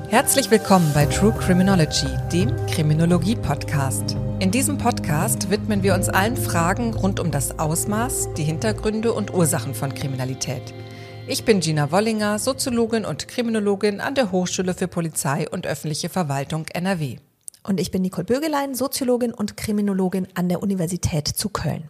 Herzlich willkommen bei True Criminology, dem Kriminologie-Podcast. In diesem Podcast widmen wir uns allen Fragen rund um das Ausmaß, die Hintergründe und Ursachen von Kriminalität. Ich bin Gina Wollinger, Soziologin und Kriminologin an der Hochschule für Polizei und öffentliche Verwaltung NRW. Und ich bin Nicole Bögelein, Soziologin und Kriminologin an der Universität zu Köln.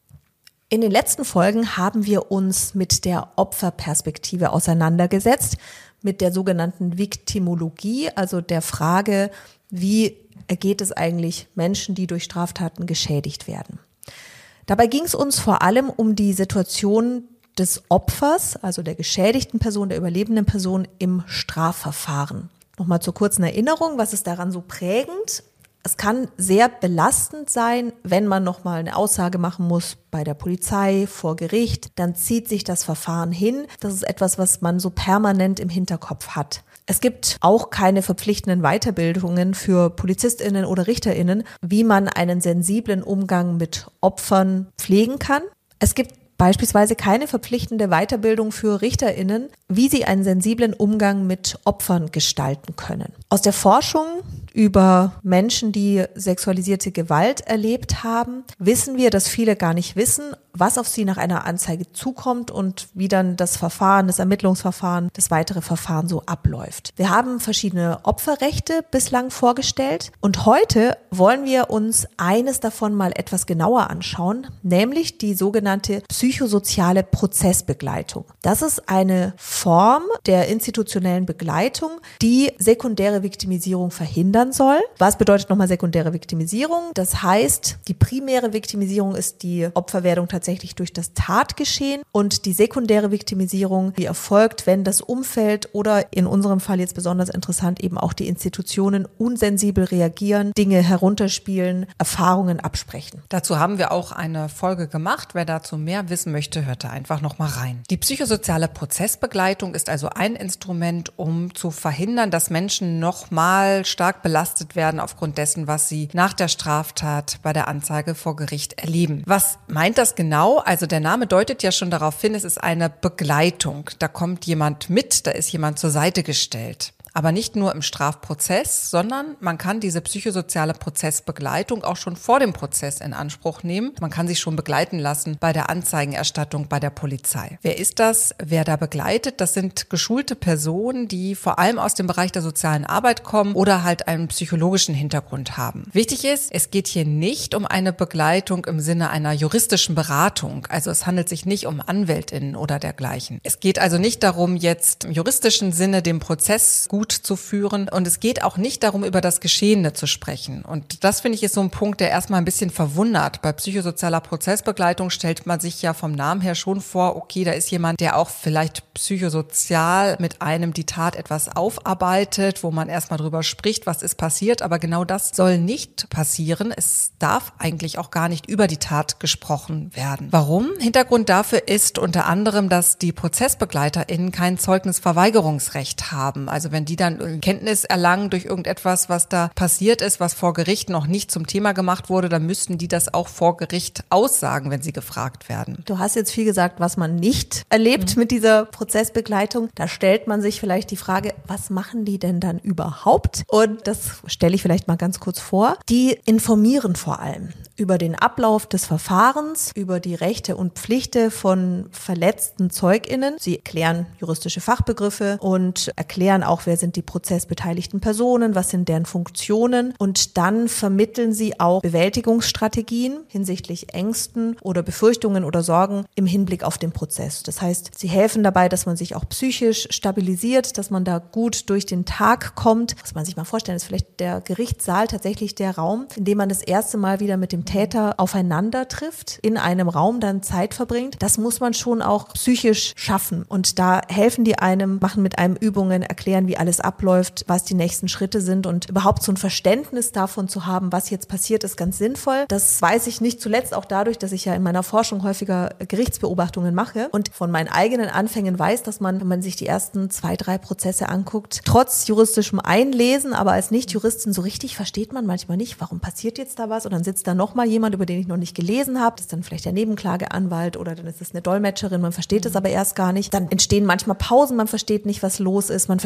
In den letzten Folgen haben wir uns mit der Opferperspektive auseinandergesetzt, mit der sogenannten Viktimologie, also der Frage, wie ergeht es eigentlich Menschen, die durch Straftaten geschädigt werden. Dabei ging es uns vor allem um die Situation des Opfers, also der geschädigten Person, der überlebenden Person im Strafverfahren. Nochmal zur kurzen Erinnerung, was ist daran so prägend? Es kann sehr belastend sein, wenn man nochmal eine Aussage machen muss bei der Polizei, vor Gericht, dann zieht sich das Verfahren hin. Das ist etwas, was man so permanent im Hinterkopf hat. Es gibt auch keine verpflichtenden Weiterbildungen für PolizistInnen oder RichterInnen, wie man einen sensiblen Umgang mit Opfern pflegen kann. Es gibt beispielsweise keine verpflichtende Weiterbildung für RichterInnen, wie sie einen sensiblen Umgang mit Opfern gestalten können. Aus der Forschung über Menschen, die sexualisierte Gewalt erlebt haben, wissen wir, dass viele gar nicht wissen, was auf sie nach einer Anzeige zukommt und wie dann das Verfahren, das Ermittlungsverfahren, das weitere Verfahren so abläuft. Wir haben verschiedene Opferrechte bislang vorgestellt und heute wollen wir uns eines davon mal etwas genauer anschauen, nämlich die sogenannte psychosoziale Prozessbegleitung. Das ist eine Form der institutionellen Begleitung, die sekundäre Viktimisierung verhindern soll. Was bedeutet nochmal sekundäre Viktimisierung? Das heißt, die primäre Viktimisierung ist die Opferwerdung tatsächlich durch das Tatgeschehen und die sekundäre Viktimisierung, die erfolgt, wenn das Umfeld oder in unserem Fall jetzt besonders interessant eben auch die Institutionen unsensibel reagieren, Dinge herunterspielen, Erfahrungen absprechen. Dazu haben wir auch eine Folge gemacht. Wer dazu mehr wissen möchte, hört da einfach nochmal rein. Die psychosoziale Prozessbegleitung ist also ein Instrument, um zu verhindern, dass Menschen nochmal stark belastet werden aufgrund dessen, was sie nach der Straftat bei der Anzeige vor Gericht erleben. Was meint das genau? Also der Name deutet ja schon darauf hin, es ist eine Begleitung. Da kommt jemand mit, da ist jemand zur Seite gestellt. Aber nicht nur im Strafprozess, sondern man kann diese psychosoziale Prozessbegleitung auch schon vor dem Prozess in Anspruch nehmen. Man kann sich schon begleiten lassen bei der Anzeigenerstattung bei der Polizei. Wer ist das? Wer da begleitet? Das sind geschulte Personen, die vor allem aus dem Bereich der sozialen Arbeit kommen oder halt einen psychologischen Hintergrund haben. Wichtig ist, es geht hier nicht um eine Begleitung im Sinne einer juristischen Beratung. Also es handelt sich nicht um AnwältInnen oder dergleichen. Es geht also nicht darum, jetzt im juristischen Sinne den Prozess gut zu führen. Und es geht auch nicht darum, über das Geschehene zu sprechen. Und das, finde ich, ist so ein Punkt, der erstmal ein bisschen verwundert. Bei psychosozialer Prozessbegleitung stellt man sich ja vom Namen her schon vor, okay, da ist jemand, der auch vielleicht psychosozial mit einem die Tat etwas aufarbeitet, wo man erstmal drüber spricht, was ist passiert. Aber genau das soll nicht passieren. Es darf eigentlich auch gar nicht über die Tat gesprochen werden. Warum? Hintergrund dafür ist unter anderem, dass die ProzessbegleiterInnen kein Zeugnisverweigerungsrecht haben. Also wenn die dann Kenntnis erlangen durch irgendetwas, was da passiert ist, was vor Gericht noch nicht zum Thema gemacht wurde, dann müssten die das auch vor Gericht aussagen, wenn sie gefragt werden. Du hast jetzt viel gesagt, was man nicht erlebt mit dieser Prozessbegleitung. Da stellt man sich vielleicht die Frage, was machen die denn dann überhaupt? Und das stelle ich vielleicht mal ganz kurz vor. Die informieren vor allem über den Ablauf des Verfahrens, über die Rechte und Pflichten von verletzten ZeugInnen. Sie erklären juristische Fachbegriffe und erklären auch, wer sind die prozessbeteiligten Personen, was sind deren Funktionen. Und dann vermitteln sie auch Bewältigungsstrategien hinsichtlich Ängsten oder Befürchtungen oder Sorgen im Hinblick auf den Prozess. Das heißt, sie helfen dabei, dass man sich auch psychisch stabilisiert, dass man da gut durch den Tag kommt. Muss man sich mal vorstellen, ist vielleicht der Gerichtssaal tatsächlich der Raum, in dem man das erste Mal wieder mit dem Täter aufeinander trifft, in einem Raum dann Zeit verbringt. Das muss man schon auch psychisch schaffen. Und da helfen die einem, machen mit einem Übungen, erklären, wie alles abläuft, was die nächsten Schritte sind und überhaupt so ein Verständnis davon zu haben, was jetzt passiert, ist ganz sinnvoll. Das weiß ich nicht zuletzt auch dadurch, dass ich ja in meiner Forschung häufiger Gerichtsbeobachtungen mache und von meinen eigenen Anfängen weiß, dass man, wenn man sich die ersten 2, 3 Prozesse anguckt, trotz juristischem Einlesen, aber als Nicht-Juristin so richtig versteht man manchmal nicht, warum passiert jetzt da was und dann sitzt da nochmal jemand, über den ich noch nicht gelesen habe, das ist dann vielleicht der Nebenklageanwalt oder dann ist es eine Dolmetscherin, man versteht es aber erst gar nicht. Dann entstehen manchmal Pausen, man versteht nicht, was los ist, man versteht manchmal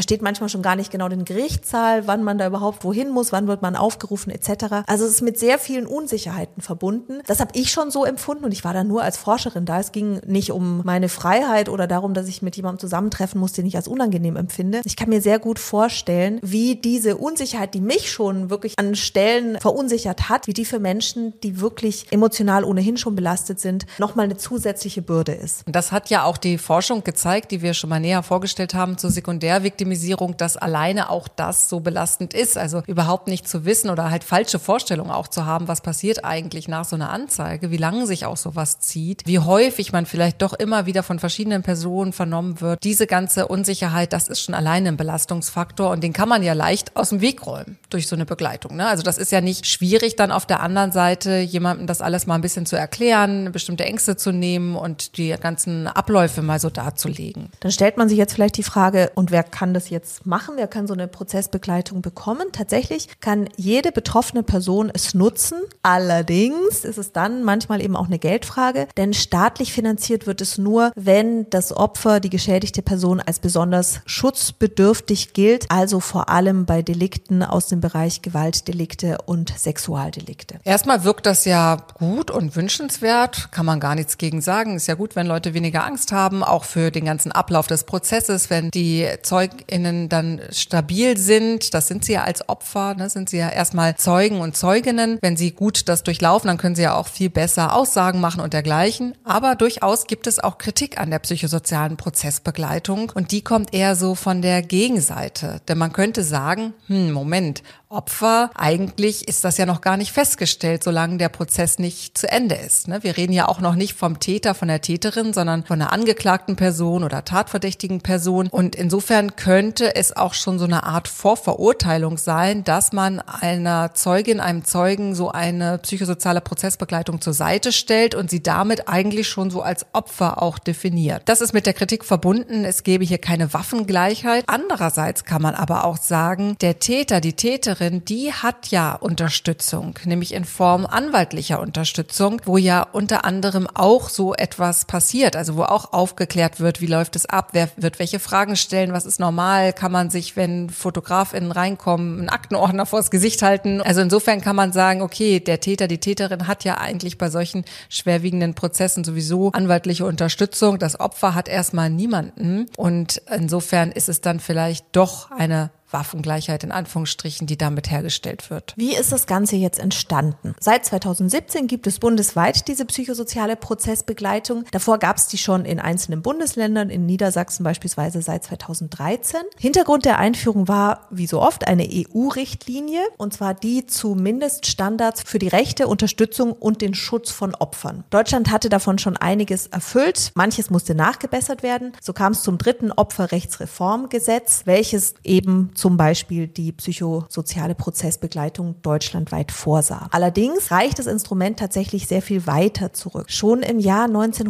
schon gar nicht genau den Gerichtssaal, wann man da überhaupt wohin muss, wann wird man aufgerufen etc. Also es ist mit sehr vielen Unsicherheiten verbunden. Das habe ich schon so empfunden und ich war da nur als Forscherin da. Es ging nicht um meine Freiheit oder darum, dass ich mit jemandem zusammentreffen muss, den ich als unangenehm empfinde. Ich kann mir sehr gut vorstellen, wie diese Unsicherheit, die mich schon wirklich an Stellen verunsichert hat, wie die für Menschen, die wirklich emotional ohnehin schon belastet sind, nochmal eine zusätzliche Bürde ist. Und das hat ja auch die Forschung gezeigt, die wir schon mal näher vorgestellt haben zur Sekundärviktimisierung, dass alleine auch das so belastend ist. Also überhaupt nicht zu wissen oder halt falsche Vorstellungen auch zu haben, was passiert eigentlich nach so einer Anzeige, wie lange sich auch sowas zieht, wie häufig man vielleicht doch immer wieder von verschiedenen Personen vernommen wird. Diese ganze Unsicherheit, das ist schon alleine ein Belastungsfaktor und den kann man ja leicht aus dem Weg räumen durch so eine Begleitung. Ne? Also das ist ja nicht schwierig, dann auf der anderen Seite jemandem das alles mal ein bisschen zu erklären, bestimmte Ängste zu nehmen und die ganzen Abläufe mal so darzulegen. Dann stellt man sich jetzt vielleicht die Frage, und wer kann das jetzt machen? Wer kann so eine Prozessbegleitung bekommen? Tatsächlich kann jede betroffene Person es nutzen. Allerdings ist es dann manchmal eben auch eine Geldfrage, denn staatlich finanziert wird es nur, wenn das Opfer, die geschädigte Person als besonders schutzbedürftig gilt, also vor allem bei Delikten aus dem Bereich Gewaltdelikte und Sexualdelikte. Erstmal wirkt das ja gut und wünschenswert, kann man gar nichts gegen sagen. Ist ja gut, wenn Leute weniger Angst haben, auch für den ganzen Ablauf des Prozesses, wenn die ZeugInnen dann stabil sind, das sind sie ja als Opfer, ne, sind sie ja erstmal Zeugen und Zeuginnen. Wenn sie gut das durchlaufen, dann können sie ja auch viel besser Aussagen machen und dergleichen. Aber durchaus gibt es auch Kritik an der psychosozialen Prozessbegleitung und die kommt eher so von der Gegenseite. Denn man könnte sagen, Moment, Opfer, eigentlich ist das ja noch gar nicht festgestellt, solange der Prozess nicht zu Ende ist. Wir reden ja auch noch nicht vom Täter, von der Täterin, sondern von einer angeklagten Person oder tatverdächtigen Person. Und insofern könnte es auch schon so eine Art Vorverurteilung sein, dass man einer Zeugin, einem Zeugen so eine psychosoziale Prozessbegleitung zur Seite stellt und sie damit eigentlich schon so als Opfer auch definiert. Das ist mit der Kritik verbunden, es gäbe hier keine Waffengleichheit. Andererseits kann man aber auch sagen, der Täter, die Täterin, die hat ja Unterstützung, nämlich in Form anwaltlicher Unterstützung, wo ja unter anderem auch so etwas passiert, also wo auch aufgeklärt wird, wie läuft es ab, wer wird welche Fragen stellen, was ist normal, kann man sich, wenn FotografInnen reinkommen, einen Aktenordner vors Gesicht halten. Also insofern kann man sagen, okay, der Täter, die Täterin hat ja eigentlich bei solchen schwerwiegenden Prozessen sowieso anwaltliche Unterstützung. Das Opfer hat erstmal niemanden und insofern ist es dann vielleicht doch eine Waffengleichheit in Anführungsstrichen, die damit hergestellt wird. Wie ist das Ganze jetzt entstanden? Seit 2017 gibt es bundesweit diese psychosoziale Prozessbegleitung. Davor gab es die schon in einzelnen Bundesländern, in Niedersachsen beispielsweise seit 2013. Hintergrund der Einführung war, wie so oft, eine EU-Richtlinie, und zwar die zu Mindeststandards für die Rechte, Unterstützung und den Schutz von Opfern. Deutschland hatte davon schon einiges erfüllt. Manches musste nachgebessert werden. So kam es zum 3. Opferrechtsreformgesetz, welches eben zum Beispiel die psychosoziale Prozessbegleitung deutschlandweit vorsah. Allerdings reicht das Instrument tatsächlich sehr viel weiter zurück. Schon im Jahr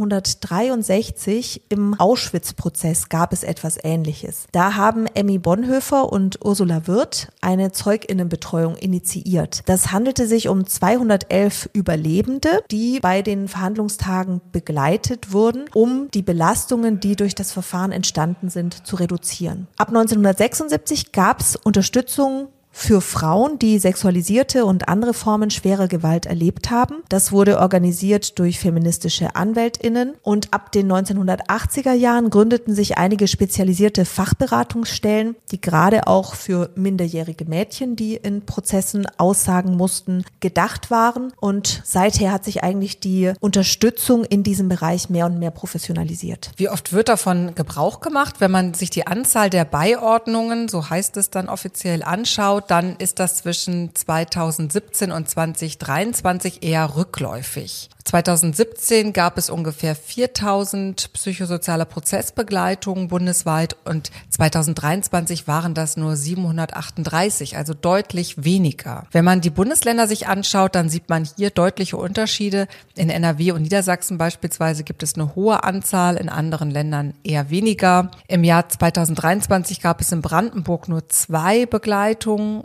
1963 im Auschwitz-Prozess gab es etwas Ähnliches. Da haben Emmy Bonhoeffer und Ursula Wirth eine ZeugInnenbetreuung initiiert. Das handelte sich um 211 Überlebende, die bei den Verhandlungstagen begleitet wurden, um die Belastungen, die durch das Verfahren entstanden sind, zu reduzieren. Ab 1976 gab es Unterstützung für Frauen, die sexualisierte und andere Formen schwerer Gewalt erlebt haben. Das wurde organisiert durch feministische AnwältInnen und ab den 1980er Jahren gründeten sich einige spezialisierte Fachberatungsstellen, die gerade auch für minderjährige Mädchen, die in Prozessen aussagen mussten, gedacht waren, und seither hat sich eigentlich die Unterstützung in diesem Bereich mehr und mehr professionalisiert. Wie oft wird davon Gebrauch gemacht? Wenn man sich die Anzahl der Beiordnungen, so heißt es dann offiziell, anschaut, dann ist das zwischen 2017 und 2023 eher rückläufig. 2017 gab es ungefähr 4.000 psychosoziale Prozessbegleitungen bundesweit und 2023 waren das nur 738, also deutlich weniger. Wenn man die Bundesländer sich anschaut, dann sieht man hier deutliche Unterschiede. In NRW und Niedersachsen beispielsweise gibt es eine hohe Anzahl, in anderen Ländern eher weniger. Im Jahr 2023 gab es in Brandenburg nur 2 Begleitungen Fällen,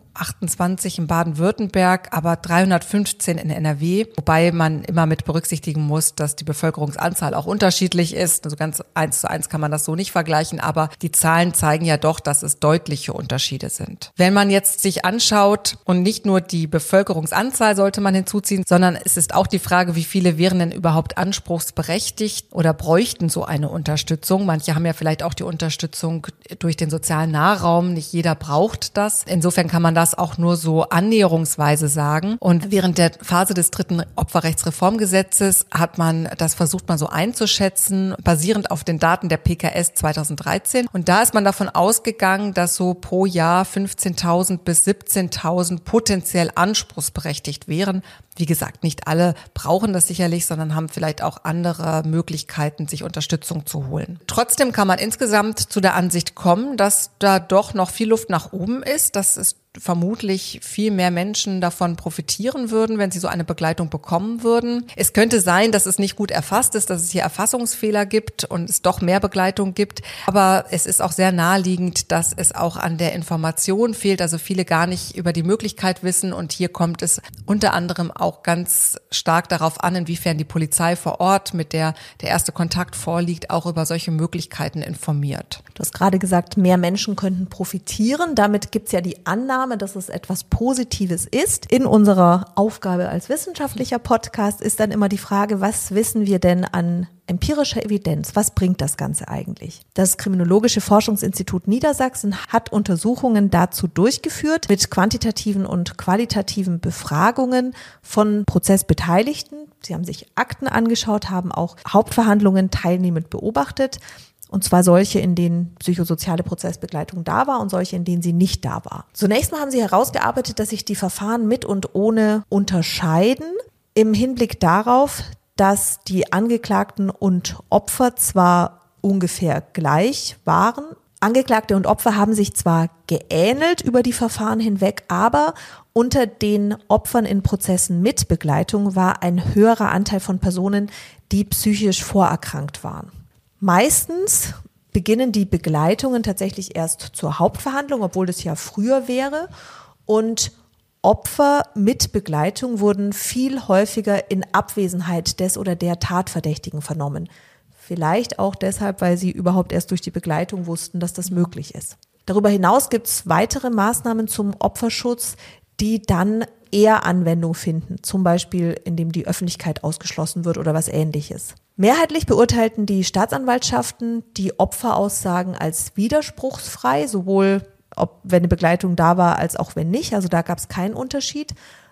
28 in Baden-Württemberg, aber 315 in NRW, wobei man immer mit berücksichtigen muss, dass die Bevölkerungsanzahl auch unterschiedlich ist. Also ganz 1:1 kann man das so nicht vergleichen, aber die Zahlen zeigen ja doch, dass es deutliche Unterschiede sind. Wenn man jetzt sich anschaut und nicht nur die Bevölkerungsanzahl sollte man hinzuziehen, sondern es ist auch die Frage, wie viele wären denn überhaupt anspruchsberechtigt oder bräuchten so eine Unterstützung. Manche haben ja vielleicht auch die Unterstützung durch den sozialen Nahraum. Nicht jeder braucht das. Insofern kann man das auch nur so annäherungsweise sagen. Und während der Phase des 3. Opferrechtsreformgesetzes hat man das versucht mal so einzuschätzen, basierend auf den Daten der PKS 2013. Und da ist man davon ausgegangen, dass so pro Jahr 15.000 bis 17.000 potenziell anspruchsberechtigt wären. Wie gesagt, nicht alle brauchen das sicherlich, sondern haben vielleicht auch andere Möglichkeiten, sich Unterstützung zu holen. Trotzdem kann man insgesamt zu der Ansicht kommen, dass da doch noch viel Luft nach oben ist, dass es vermutlich viel mehr Menschen davon profitieren würden, wenn sie so eine Begleitung bekommen würden. Es könnte sein, dass es nicht gut erfasst ist, dass es hier Erfassungsfehler gibt und es doch mehr Begleitung gibt. Aber es ist auch sehr naheliegend, dass es auch an der Information fehlt, also viele gar nicht über die Möglichkeit wissen. Und hier kommt es unter anderem auch ganz stark darauf an, inwiefern die Polizei vor Ort, mit der erste Kontakt vorliegt, auch über solche Möglichkeiten informiert. Du hast gerade gesagt, mehr Menschen könnten profitieren. Damit gibt es ja die Annahme, dass es etwas Positives ist. In unserer Aufgabe als wissenschaftlicher Podcast ist dann immer die Frage, was wissen wir denn an empirischer Evidenz? Was bringt das Ganze eigentlich? Das Kriminologische Forschungsinstitut Niedersachsen hat Untersuchungen dazu durchgeführt mit quantitativen und qualitativen Befragungen von Prozessbeteiligten. Sie haben sich Akten angeschaut, haben auch Hauptverhandlungen teilnehmend beobachtet. Und zwar solche, in denen psychosoziale Prozessbegleitung da war und solche, in denen sie nicht da war. Zunächst mal haben sie herausgearbeitet, dass sich die Verfahren mit und ohne unterscheiden im Hinblick darauf, dass die Angeklagten und Opfer zwar ungefähr gleich waren. Angeklagte und Opfer haben sich zwar geähnelt über die Verfahren hinweg, aber unter den Opfern in Prozessen mit Begleitung war ein höherer Anteil von Personen, die psychisch vorerkrankt waren. Meistens beginnen die Begleitungen tatsächlich erst zur Hauptverhandlung, obwohl das ja früher wäre. Und Opfer mit Begleitung wurden viel häufiger in Abwesenheit des oder der Tatverdächtigen vernommen. Vielleicht auch deshalb, weil sie überhaupt erst durch die Begleitung wussten, dass das möglich ist. Darüber hinaus gibt es weitere Maßnahmen zum Opferschutz, die dann eher Anwendung finden, zum Beispiel indem die Öffentlichkeit ausgeschlossen wird oder was Ähnliches. Mehrheitlich beurteilten die Staatsanwaltschaften die Opferaussagen als widerspruchsfrei, sowohl wenn eine Begleitung da war, als auch wenn nicht. Also da gab es keinen Unterschied.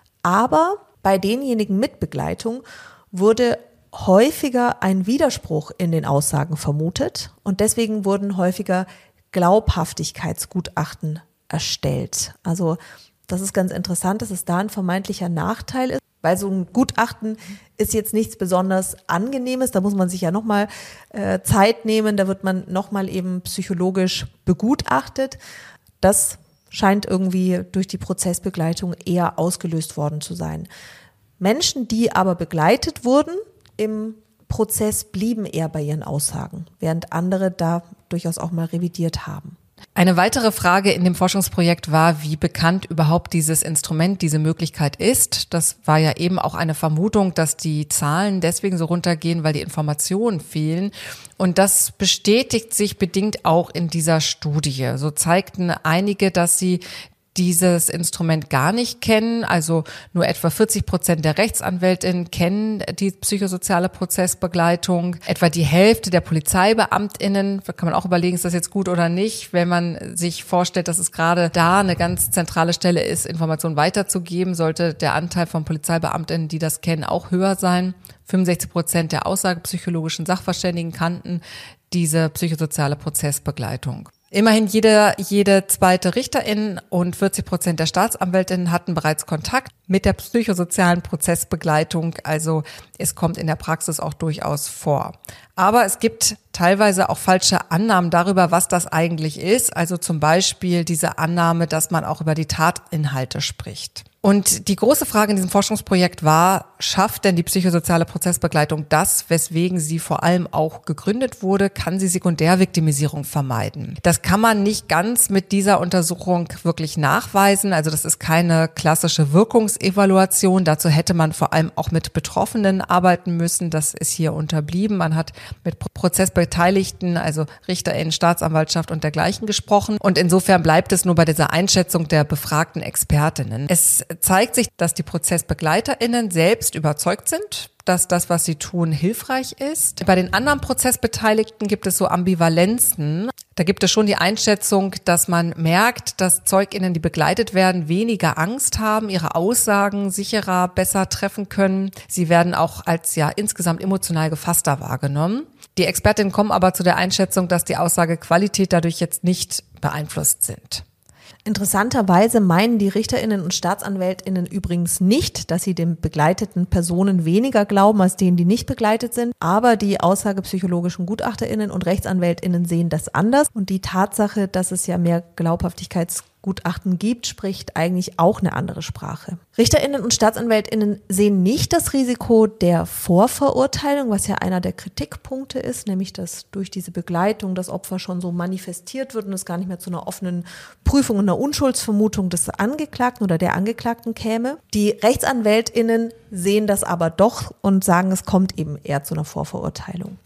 Aber bei denjenigen mit Begleitung wurde häufiger ein Widerspruch in den Aussagen vermutet und deswegen wurden häufiger Glaubhaftigkeitsgutachten erstellt. Also das ist ganz interessant, dass es da ein vermeintlicher Nachteil ist, weil so ein Gutachten ist jetzt nichts besonders Angenehmes. Da muss man sich ja nochmal Zeit nehmen, da wird man nochmal eben psychologisch begutachtet. Das scheint irgendwie durch die Prozessbegleitung eher ausgelöst worden zu sein. Menschen, die aber begleitet wurden im Prozess, blieben eher bei ihren Aussagen, während andere da durchaus auch mal revidiert haben. Eine weitere Frage in dem Forschungsprojekt war, wie bekannt überhaupt dieses Instrument, diese Möglichkeit ist. Das war ja eben auch eine Vermutung, dass die Zahlen deswegen so runtergehen, weil die Informationen fehlen. Und das bestätigt sich bedingt auch in dieser Studie. So zeigten einige, dass sie dieses Instrument gar nicht kennen. Also nur etwa 40% der RechtsanwältInnen kennen die psychosoziale Prozessbegleitung. Etwa die Hälfte der PolizeibeamtInnen, da kann man auch überlegen, ist das jetzt gut oder nicht, wenn man sich vorstellt, dass es gerade da eine ganz zentrale Stelle ist, Informationen weiterzugeben, sollte der Anteil von PolizeibeamtInnen, die das kennen, auch höher sein. 65% der aussagepsychologischen Sachverständigen kannten diese psychosoziale Prozessbegleitung. Immerhin jede zweite Richterin und 40% der Staatsanwältinnen hatten bereits Kontakt mit der psychosozialen Prozessbegleitung. Also es kommt in der Praxis auch durchaus vor. Aber es gibt teilweise auch falsche Annahmen darüber, was das eigentlich ist. Also zum Beispiel diese Annahme, dass man auch über die Tatinhalte spricht. Und die große Frage in diesem Forschungsprojekt war, schafft denn die psychosoziale Prozessbegleitung das, weswegen sie vor allem auch gegründet wurde? Kann sie Sekundärviktimisierung vermeiden? Das kann man nicht ganz mit dieser Untersuchung wirklich nachweisen. Also das ist keine klassische Wirkungsevaluation. Dazu hätte man vor allem auch mit Betroffenen arbeiten müssen. Das ist hier unterblieben. Man hat mit Prozessbeteiligten, also RichterInnen, Staatsanwaltschaft und dergleichen gesprochen. Und insofern bleibt es nur bei dieser Einschätzung der befragten ExpertInnen. Es zeigt sich, dass die ProzessbegleiterInnen selbst überzeugt sind, dass das, was sie tun, hilfreich ist. Bei den anderen Prozessbeteiligten gibt es so Ambivalenzen. Da gibt es schon die Einschätzung, dass man merkt, dass ZeugInnen, die begleitet werden, weniger Angst haben, ihre Aussagen sicherer, besser treffen können. Sie werden auch als insgesamt emotional gefasster wahrgenommen. Die Expertinnen kommen aber zu der Einschätzung, dass die Aussagequalität dadurch jetzt nicht beeinflusst sind. Interessanterweise meinen die RichterInnen und StaatsanwältInnen übrigens nicht, dass sie den begleiteten Personen weniger glauben als denen, die nicht begleitet sind. Aber die aussagepsychologischen GutachterInnen und RechtsanwältInnen sehen das anders. Und die Tatsache, dass es ja mehr Glaubhaftigkeitsgutachten gibt, spricht eigentlich auch eine andere Sprache. RichterInnen und StaatsanwältInnen sehen nicht das Risiko der Vorverurteilung, was ja einer der Kritikpunkte ist, nämlich dass durch diese Begleitung das Opfer schon so manifestiert wird und es gar nicht mehr zu einer offenen Prüfung und einer Unschuldsvermutung des Angeklagten oder der Angeklagten käme. Die RechtsanwältInnen sehen das aber doch und sagen, es kommt eben eher zu einer Vorverurteilung.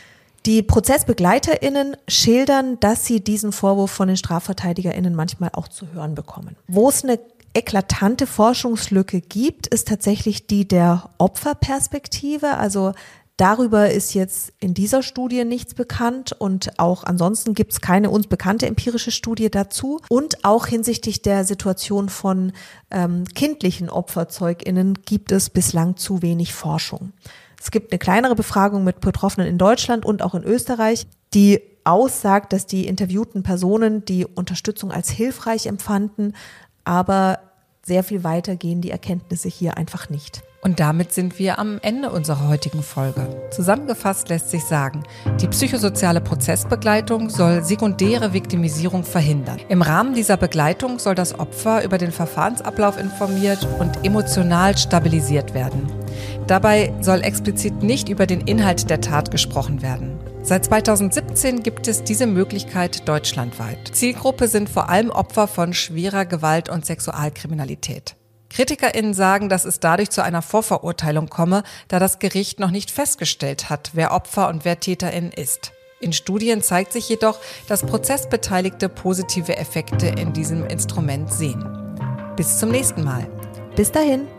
Die ProzessbegleiterInnen schildern, dass sie diesen Vorwurf von den StrafverteidigerInnen manchmal auch zu hören bekommen. Wo es eine eklatante Forschungslücke gibt, ist tatsächlich die der Opferperspektive. Also darüber ist jetzt in dieser Studie nichts bekannt und auch ansonsten gibt es keine uns bekannte empirische Studie dazu. Und auch hinsichtlich der Situation von kindlichen OpferzeugInnen gibt es bislang zu wenig Forschung. Es gibt eine kleinere Befragung mit Betroffenen in Deutschland und auch in Österreich, die aussagt, dass die interviewten Personen die Unterstützung als hilfreich empfanden, aber sehr viel weiter gehen die Erkenntnisse hier einfach nicht. Und damit sind wir am Ende unserer heutigen Folge. Zusammengefasst lässt sich sagen, die psychosoziale Prozessbegleitung soll sekundäre Viktimisierung verhindern. Im Rahmen dieser Begleitung soll das Opfer über den Verfahrensablauf informiert und emotional stabilisiert werden. Dabei soll explizit nicht über den Inhalt der Tat gesprochen werden. Seit 2017 gibt es diese Möglichkeit deutschlandweit. Zielgruppe sind vor allem Opfer von schwerer Gewalt- und Sexualkriminalität. KritikerInnen sagen, dass es dadurch zu einer Vorverurteilung komme, da das Gericht noch nicht festgestellt hat, wer Opfer und wer TäterIn ist. In Studien zeigt sich jedoch, dass Prozessbeteiligte positive Effekte in diesem Instrument sehen. Bis zum nächsten Mal. Bis dahin.